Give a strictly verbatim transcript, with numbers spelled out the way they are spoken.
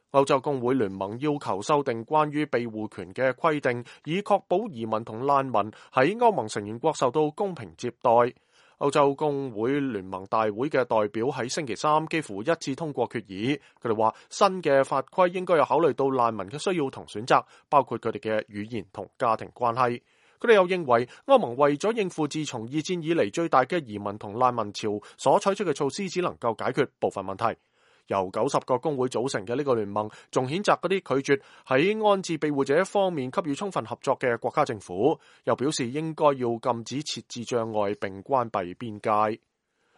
歐洲工會聯盟要求修訂關於庇護權嘅規定，以確保移民同難民喺歐盟成員國受到公平接待。歐洲工會聯盟大會嘅代表喺星期三幾乎一致通過決議，佢哋話新嘅法規應該有考慮到難民嘅需要同選擇，包括佢哋嘅語言同家庭關係。佢哋又認為歐盟為咗應付自從二戰以嚟最大嘅移民同難民潮所採取嘅措施，只能夠解決部分問題。由九十個工會組成嘅呢個聯盟，仲譴責嗰啲拒絕喺安置庇護者方面給予充分合作嘅國家政府，又表示應該要禁止設置障礙並關閉邊界。